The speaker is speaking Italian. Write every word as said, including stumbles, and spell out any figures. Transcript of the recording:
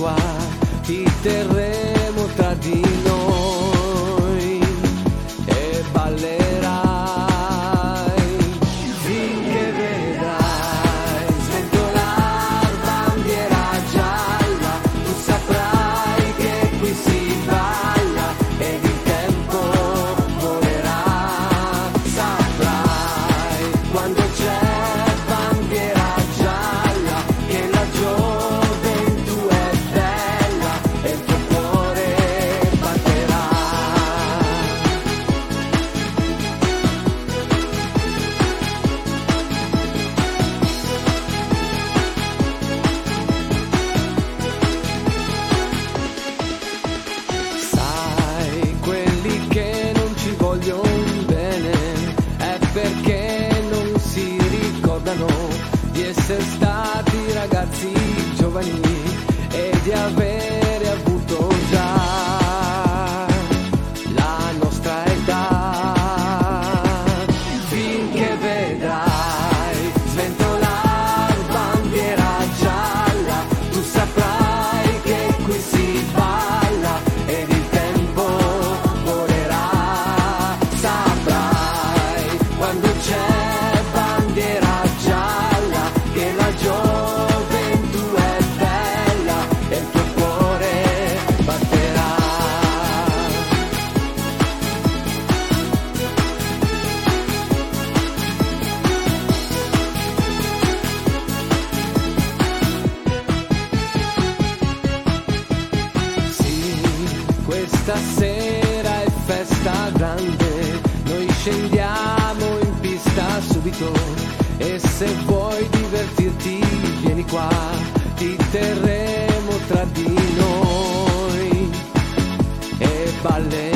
qua, ti terremo tra di noi e ballerai finché vedrai sventolar bandiera gialla. Tu saprai che qui si balla ed il tempo volerà. Saprai quando c'è bandiera gialla che la gioventù è bella e il tuo cuore batterà. Sai, quelli che non ci vogliono bene è perché non si ricordano di essere stati ragazzi giovani e di avere avuto già la nostra età. Finché vedrai sventolar bandiera gialla, tu saprai che qui si balla ed il tempo volerà. Saprai quando c'è bandiera gialla che la gioventù è bella e il tuo cuore batterà. Sì, questa sera è festa grande, noi scendiamo in pista subito e se vuoi divertirti vieni qua, ti terremo tra di noi e ballerai.